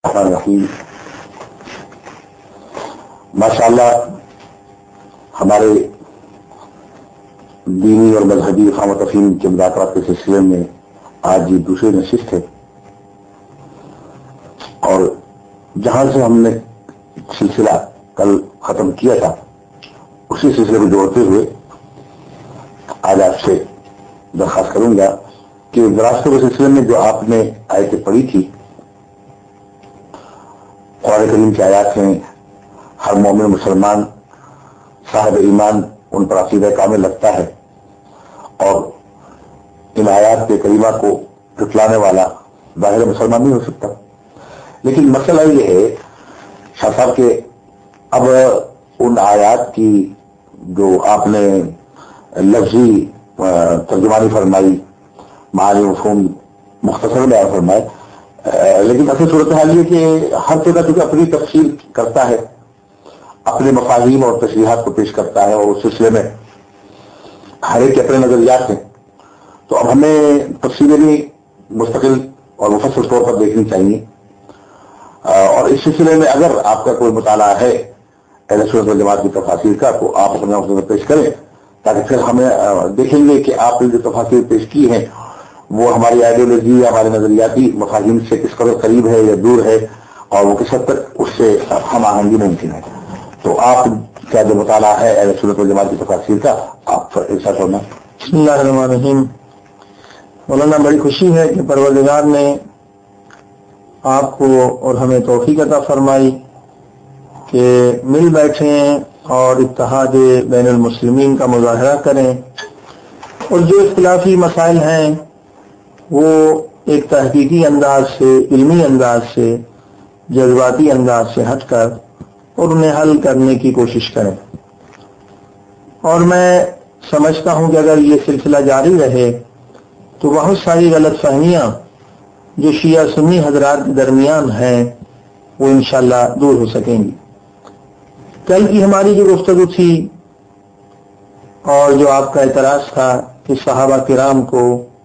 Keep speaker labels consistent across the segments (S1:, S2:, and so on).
S1: الرحیم۔ ماشاء اللہ ہمارے دینی اور مذہبی افہام و تفہیم کے مذاکرات کے سلسلے میں آج یہ دوسری نشست ہے، اور جہاں سے ہم نے سلسلہ کل ختم کیا تھا اسی سلسلے کو جوڑتے ہوئے آج آپ سے درخواست کروں گا کہ وراثتوں کے سلسلے میں جو آپ نے آیتیں پڑھی تھی، قرآن کریم کی آیات ہیں، ہر مومن مسلمان صاحب ایمان ان پر عقیدہ کامل رکھتا ہے، اور ان آیات کے کریمہ کو جھٹلانے والا ظاہر مسلمان نہیں ہو سکتا۔ لیکن مسئلہ یہ ہے شاہ صاحب کہ اب ان آیات کی جو آپ نے لفظی ترجمانی فرمائی، معانی مفہوم مختصر بیان فرمائے، لیکن اصل صورتحال یہ کہ ہر جگہ چونکہ اپنی تفسیر کرتا ہے، اپنے مفاہیم اور تشریحات کو پیش کرتا ہے، اور اس سلسلے میں ہر ایک کے اپنے نظریات ہیں، تو اب ہمیں تفسیریں بھی مستقل اور مفصل طور پر دیکھنی چاہیے۔ اور اس سلسلے میں اگر آپ کا کوئی مطالعہ ہے اہل سنت والجماعت کی تفاسیر کا تو آپ ہمیں اس میں پیش کریں، تاکہ پھر ہمیں دیکھیں گے کہ آپ نے جو تفاسیر پیش کی ہیں وہ ہماری آئیڈیالوجی یا ہمارے نظریاتی مفاہیم سے کس قدر قریب ہے یا دور ہے، اور وہ کس حد تک اس سے ہم آہنگی ممکن ہے۔ تو آپ کا جو مطالعہ ہے اہل سنت والجماعت کی تفاسیر کا، آپ ارشاد فرمائیں۔
S2: بسم اللہ الرحمن الرحیم۔ مولانا، بڑی خوشی ہے کہ پروردگار نے آپ کو اور ہمیں توفیق عطا فرمائی کہ مل بیٹھیں اور اتحاد بین المسلمین کا مظاہرہ کریں، اور جو اختلافی مسائل ہیں وہ ایک تحقیقی انداز سے، علمی انداز سے، جذباتی انداز سے ہٹ کر اور انہیں حل کرنے کی کوشش کریں۔ اور میں سمجھتا ہوں کہ اگر یہ سلسلہ جاری رہے تو بہت ساری غلط فہمیاں جو شیعہ سنی حضرات کے درمیان ہیں وہ انشاءاللہ دور ہو سکیں گی۔ کل کی ہماری جو گفتگو تھی اور جو آپ کا اعتراض تھا کہ صحابہ کرام کو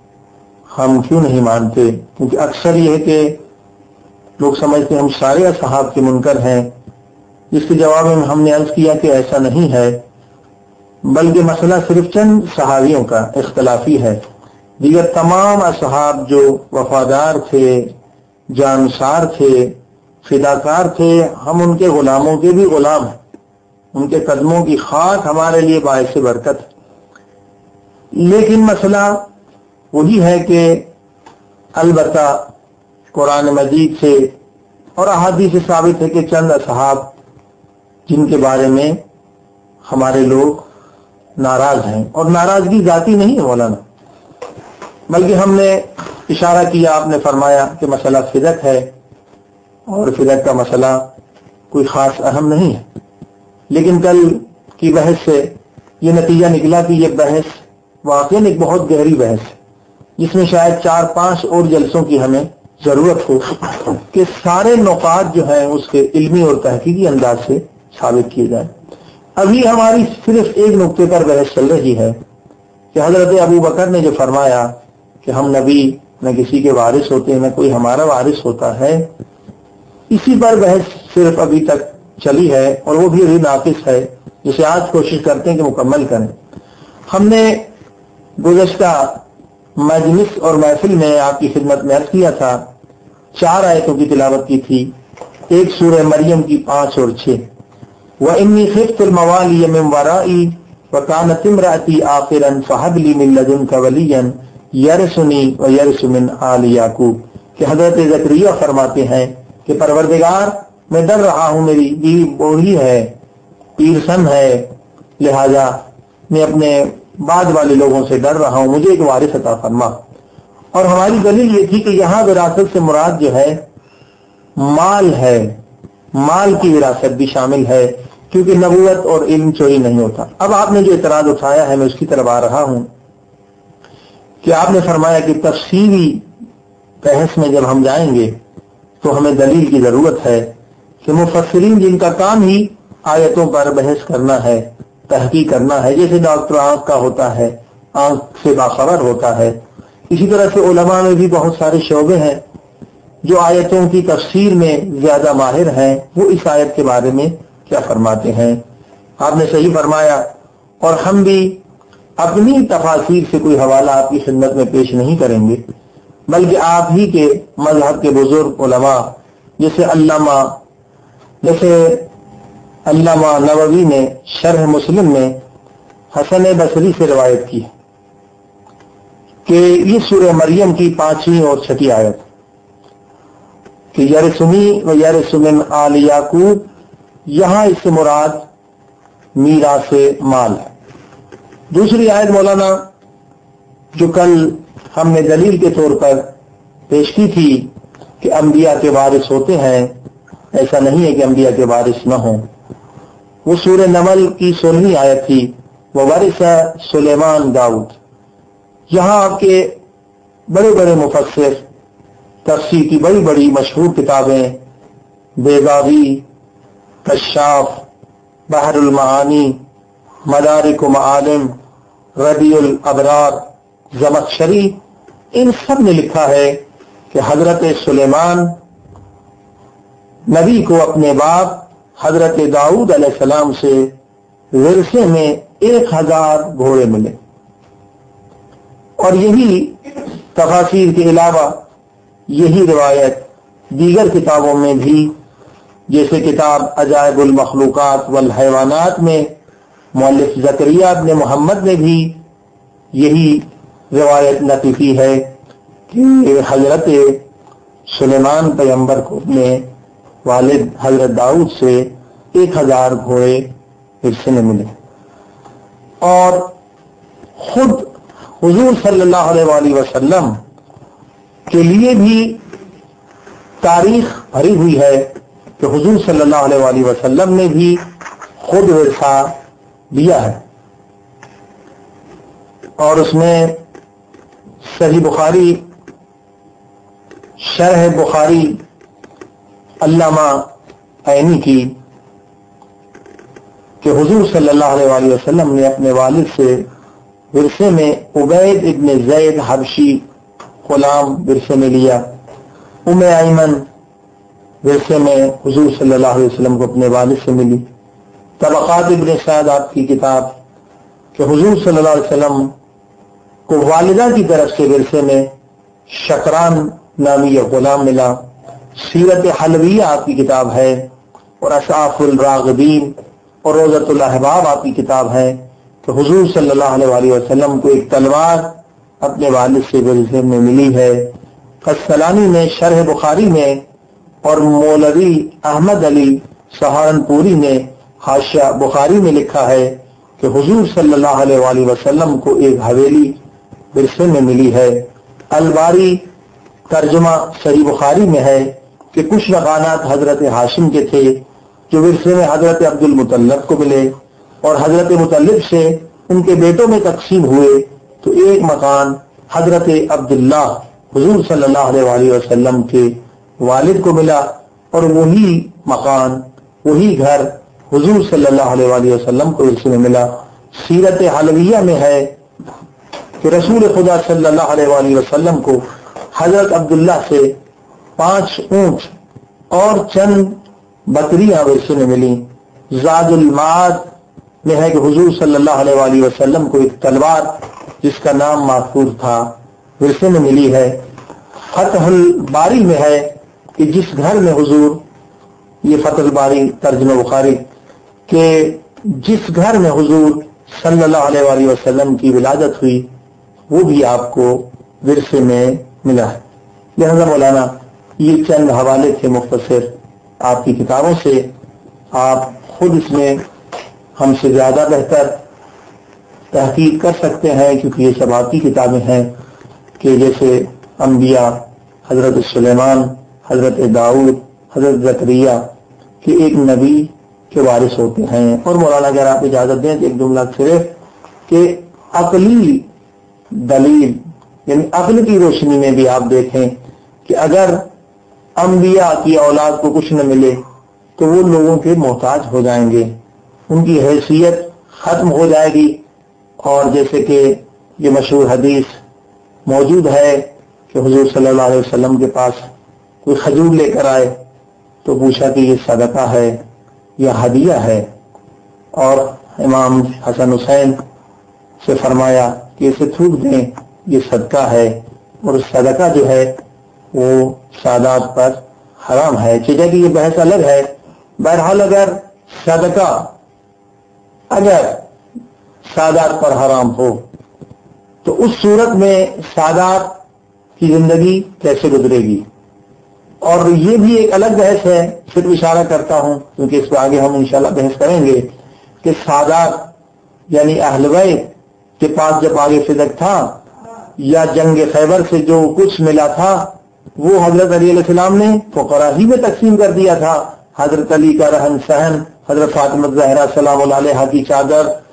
S2: ہم کیوں نہیں مانتے، کیونکہ اکثر یہ ہے کہ لوگ سمجھتے ہیں ہم سارے اصحاب کے منکر ہیں، جس کے جواب میں ہم نے عرض کیا کہ ایسا نہیں ہے، بلکہ مسئلہ صرف چند صحابیوں کا اختلافی ہے۔ دیگر تمام اصحاب جو وفادار تھے، جانسار تھے، فداکار تھے، ہم ان کے غلاموں کے بھی غلام ہیں، ان کے قدموں کی خاک ہمارے لیے باعث برکت ہے۔ لیکن مسئلہ وہی ہے کہ البتہ قرآن مجید سے اور احادیث سے ثابت ہے کہ چند اصحاب جن کے بارے میں ہمارے لوگ ناراض ہیں، اور ناراضگی ذاتی نہیں ہے مولانا، بلکہ ہم نے اشارہ کیا، آپ نے فرمایا کہ مسئلہ فدق ہے، اور فدق کا مسئلہ کوئی خاص اہم نہیں ہے۔ لیکن کل کی بحث سے یہ نتیجہ نکلا کہ یہ بحث واقعی ایک بہت گہری بحث ہے، جس میں شاید 4-5 اور جلسوں کی ہمیں ضرورت ہو کہ سارے نقاط جو ہیں اس کے علمی اور تحقیقی انداز سے ثابت کیے جائیں۔ ابھی ہماری صرف ایک نقطے پر بحث چل رہی ہے کہ حضرت ابو بکر نے جو فرمایا کہ ہم نبی نہ کسی کے وارث ہوتے ہیں، نہ کوئی ہمارا وارث ہوتا ہے، اسی پر بحث صرف ابھی تک چلی ہے، اور وہ بھی ابھی ناقص ہے، جسے آج کوشش کرتے ہیں کہ مکمل کریں۔ ہم نے گزشتہ مجلس اور محفل میں آپ کی خدمت میں عرض کیا تھا، 4 آیتوں کی تلاوت کی تھی، ایک سورہ مریم کی 5 اور 6، وَإِنِّي خِفْتُ الْمَوَالِيَ مِنْ وَرَائِي وَكَانَتِ امْرَأَتِي عَاقِرًا فَهَبْ لِي مِن لَّدُنكَ وَلِيًّا يَرِثُنِي وَيَرِثُ مِنْ آلِ یعقوب، کہ حضرت زکریا فرماتے ہیں کہ پروردگار میں ڈر رہا ہوں، میری بیوی بوڑھی ہے، پیرسن ہے، لہذا میں اپنے بعد والے لوگوں سے ڈر رہا ہوں، مجھے ایک وارث عطا فرما۔ اور ہماری دلیل یہ تھی کہ یہاں وراثت سے مراد جو ہے مال ہے، مال کی وراثت بھی شامل ہے، کیونکہ نبوت اور علم چوری نہیں ہوتا۔ اب آپ نے جو اعتراض اٹھایا ہے میں اس کی طرف آ رہا ہوں کہ آپ نے فرمایا کہ تفصیلی بحث میں جب ہم جائیں گے تو ہمیں دلیل کی ضرورت ہے کہ مفسرین جن کا کام ہی آیتوں پر بحث کرنا ہے، تحقیق کرنا ہے، جیسے ڈاکٹر آنکھ کا ہوتا ہے، آنکھ سے باخبر ہوتا ہے، اسی طرح سے علماء میں بھی بہت سارے شعبے ہیں، جو آیتوں کی تفسیر میں زیادہ ماہر ہیں وہ اس آیت کے بارے میں کیا فرماتے ہیں۔ آپ نے صحیح فرمایا، اور ہم بھی اپنی تفاسیر سے کوئی حوالہ آپ کی خدمت میں پیش نہیں کریں گے، بلکہ آپ ہی کے مذہب کے بزرگ علماء جیسے علامہ نووی نے شرح مسلم میں حسن بصری سے روایت کی کہ یہ سورہ مریم کی 5ویں اور 6ٹھی آیت کہ یرثنی و یرث من آل یعقوب، یہاں اس سے مراد میراث مال ہے۔ دوسری آیت مولانا جو کل ہم نے دلیل کے طور پر پیش کی تھی کہ انبیاء کے وارث ہوتے ہیں، ایسا نہیں ہے کہ انبیاء کے وارث نہ ہوں، وہ سورہ نمل کی 16ویں آیت تھی، وورث سلیمان داؤد۔ یہاں آپ کے بڑے بڑے مفسر تفسیر کی بڑی بڑی مشہور کتابیں بیضاوی، کشاف، بحر المعانی، مدارک و معالم، ربیع الابرار، زمخشری، ان سب نے لکھا ہے کہ حضرت سلیمان نبی کو اپنے باپ حضرت داؤد علیہ السلام سے ورثے میں 1000 گھوڑے ملے۔ اور یہی تفاسیر کے علاوہ یہی روایت دیگر کتابوں میں بھی، جیسے کتاب عجائب المخلوقات والحیوانات میں مؤلف زکریہ ابن محمد نے بھی یہی روایت نقل کی ہے کہ حضرت سلیمان پیغمبر کو اپنے والد حضرت داؤد سے 1000 گھوڑے ورثے میں ملے۔ اور خود حضور صلی اللہ علیہ وآلہ وسلم کے لیے بھی تاریخ بھری ہوئی ہے کہ حضور صلی اللہ علیہ وآلہ وسلم نے بھی خود ورثہ دیا ہے، اور اس میں صحیح بخاری، شرح بخاری علامہ عینی کی کہ حضور صلی اللہ علیہ وآلہ وسلم نے اپنے والد سے ورثے میں عبید ابن زید حبشی غلام ورثے میں لیا، ام ایمن ورثے میں حضور صلی اللہ علیہ وسلم کو اپنے والد سے ملی۔ طبقات ابن سعد آپ کی کتاب کہ حضور صلی اللہ علیہ وسلم کو والدہ کی طرف سے ورثے میں شکران نامی یہ غلام ملا۔ سیرت حلویہ آپ کی کتاب ہے، اور اشعاف الراغبین اور روضۃ الاحباب آپ کی کتاب ہے کہ حضور صلی اللہ علیہ وآلہ وسلم کو ایک تلوار اپنے والد سے ورثے میں ملی ہے۔ قسطلانی نے شرح بخاری میں اور مولوی احمد علی سہارنپوری نے حاشیہ بخاری میں لکھا ہے کہ حضور صلی اللہ علیہ وآلہ وسلم کو ایک حویلی ورثے میں ملی ہے۔ الباری ترجمہ صحیح بخاری میں ہے کہ کچھ مکانات حضرت ہاشم کے تھے جو ورثے میں حضرت عبد المطلب کو ملے، اور حضرت مطلب سے ان کے بیٹوں میں تقسیم ہوئے تو ایک مکان حضرت عبداللہ حضور صلی اللہ علیہ وآلہ وسلم کے والد کو ملا، اور وہی مکان، وہی گھر حضور صلی اللہ علیہ وآلہ وسلم کو ورثے میں ملا۔ سیرت حلویہ میں ہے کہ رسول خدا صلی اللہ علیہ وآلہ وسلم کو حضرت عبداللہ سے 5 اونٹ اور چند بکریاں ورثے میں ملی۔ زاد المعاد میں ہے کہ حضور صلی اللہ علیہ وآلہ وسلم کو ایک تلوار جس کا نام محفوظ تھا ورثے میں ملی ہے۔ فتح الباری میں ہے کہ جس گھر میں حضور، یہ فتح الباری ترجمہ بخاری، کہ جس گھر میں حضور صلی اللہ علیہ وآلہ وسلم کی ولادت ہوئی وہ بھی آپ کو ورثے میں ملا ہے۔ لہذا مولانا یہ چند حوالے تھے مختصر آپ کی کتابوں سے، آپ خود اس میں ہم سے زیادہ بہتر تحقیق کر سکتے ہیں کیونکہ یہ سب آپ کی کتابیں ہیں کہ جیسے انبیاء حضرت سلیمان، حضرت داؤد، حضرت زکریا کہ ایک نبی کے وارث ہوتے ہیں۔ اور مولانا اگر آپ اجازت دیں تو ایک جملہ صرف کہ عقلی دلیل یعنی عقل کی روشنی میں بھی آپ دیکھیں کہ اگر انبیاء کی اولاد کو کچھ نہ ملے تو وہ لوگوں کے محتاج ہو جائیں گے، ان کی حیثیت ختم ہو جائے گی۔ اور جیسے کہ یہ مشہور حدیث موجود ہے کہ حضور صلی اللہ علیہ وسلم کے پاس کوئی کھجور لے کر آئے تو پوچھا کہ یہ صدقہ ہے یا ہدیہ ہے، اور امام حسن حسین سے فرمایا کہ اسے تھوک دیں، یہ صدقہ ہے، اور صدقہ جو ہے وہ سادات پر حرام ہے۔ چیزیں کہ یہ بحث الگ ہے، بہرحال اگر صدقہ اگر سادات پر حرام ہو تو اس صورت میں سادات کی زندگی کیسے گزرے گی؟ اور یہ بھی ایک الگ بحث ہے، صرف اشارہ کرتا ہوں کیونکہ اس پہ آگے ہم انشاءاللہ بحث کریں گے کہ سادات یعنی اہل بیت کے پاس جب آگے صدق تھا یا جنگ خیبر سے جو کچھ ملا تھا وہ حضرت علی علیہ السلام نے فقراء ہی میں تقسیم کر دیا تھا۔ حضرت علی کا رہن سہن، حضرت فاطمہ زہرا سلام اللہ علیہا کی چادر